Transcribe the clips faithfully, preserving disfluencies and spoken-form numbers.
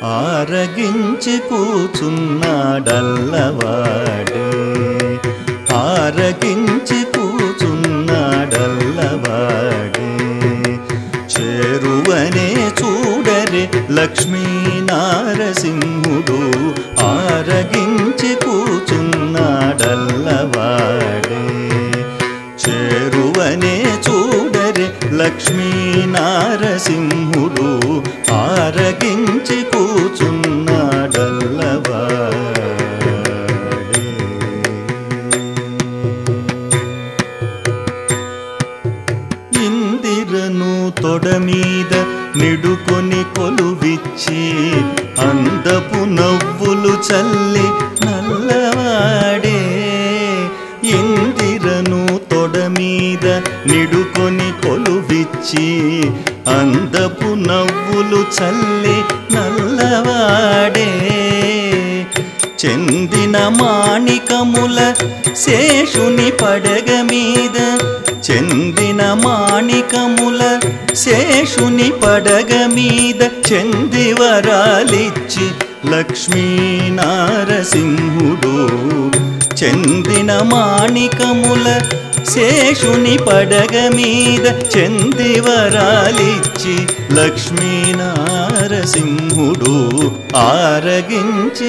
ఆరగించి కూచున్నాడల్లవాడే ఆరగించి కూచున్నాడల్లవాడే చేరువనే చూడరే లక్ష్మీ నారసింహుడు ఆరగించి కూచున్నాడల్లవాడే చేరువనే చూడరే లక్ష్మీ నారసింహుడు ఆరగించి కూచున్నాడల్లవాడే ఇందిరను తొడమీద నిడుకొని కొలువిచ్చి అందపు నవ్వులు చల్లి నల్లవాడే ఇందిరను తొడమీద నిడుకొని కొలువిచ్చి అందపు నవ్వులు చల్లి నల్లవాడే చెందిన మాణికముల శేషుని పడగ మీద చెందిన మాణికముల శేషుని పడగ మీద చెందివరాలిచ్చి లక్ష్మీ నారసింహుడు చెందిన మాణికముల శేషుని పడగ మీద చెందివరాలిచ్చి లక్ష్మీ నారసింహుడు ఆరగించి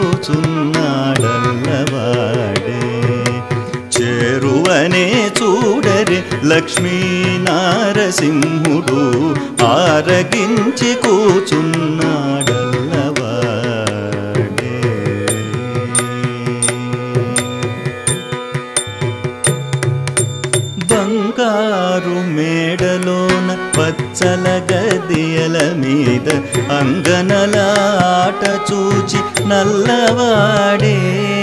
కూచున్నాడల్లవాడే చేరువనే చూడరే లక్ష్మీ నారసింహుడు ఆరగించి కూచున్నాడల్లవాడే బంగారు మేడలోన పచ్చల గదియల మీద అంగనల ఆట చూచి నల్లవాడే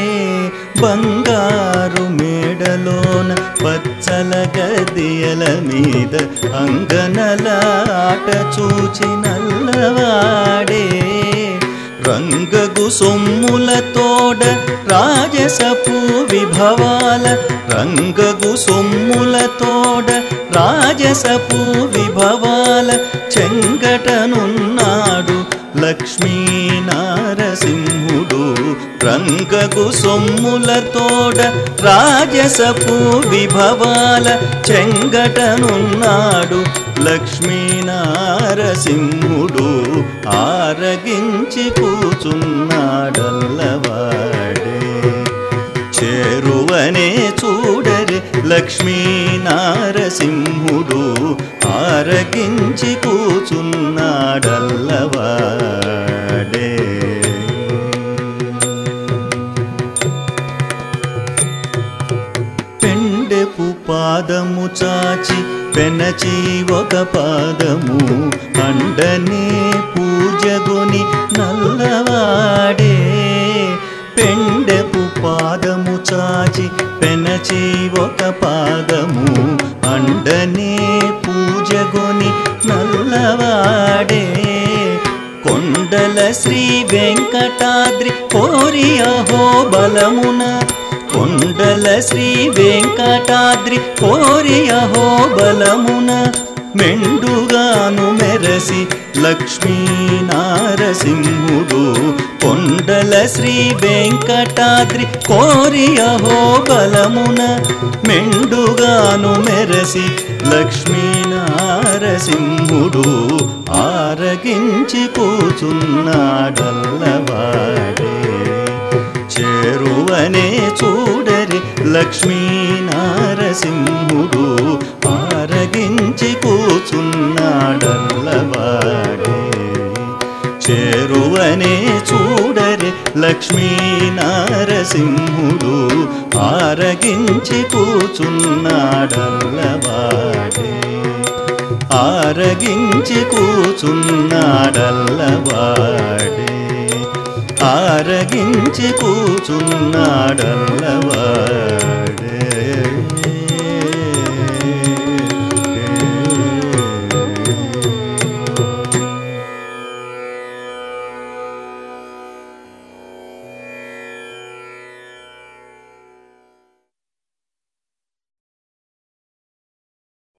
బంగారు మేడలోన పచ్చల గదియల మీద అంగనల ఆట చూచి నల్లవాడే రంగగు సొమ్ముల తోడ రాజసపు విభవాల రంగగు సొమ్ముల తోడ రాజసపు విభవాల చెంగటనున్నాడు లక్ష్మీ నారసింహుడు రంగగు సొమ్ముల తోడ రాజసపు విభవాల చెంగటనున్నాడు లక్ష్మీ నారసింహుడు ఆరగించి కూచున్నాడల్లవాడే చేరువనే చూడరే లక్ష్మీ నారసింహుడు ఆరగించి కూచున్నాడల్లవాడే పెండెపు పాదము చాచి పెనచి ఒక పాదము అండనే పూజగొని నల్లవాడే పెండెపు పాదము చాచి పెనచి ఒక పాదము అండనే పూజగొని నల్లవాడే కొండల శ్రీ వెంకటాద్రి కోరి అహో బలమున కొండల శ్రీ వెంకటాద్రి కోరి అహో బలమున మెండుగాను మెరసి లక్ష్మీ నారసింహుడు కొండల శ్రీ వెంకటాద్రి కోరి అహో బలమున మెండుగాను మెరసి లక్ష్మీ నారసింహుడు ఆరగించి కూచున్నాడల్లవాడే చేరువనే చూడరే లక్ష్మీ నారసింహుడు ఆరగించి కూచున్నాడల్లవాడే చేరువనే చూడరే లక్ష్మీ నారసింహుడు ఆరగించి కూచున్నాడల్లవాడే ఆరగించి కూచున్నాడల్లవాడే ఆరగించి కూచున్నాడల్లవాడే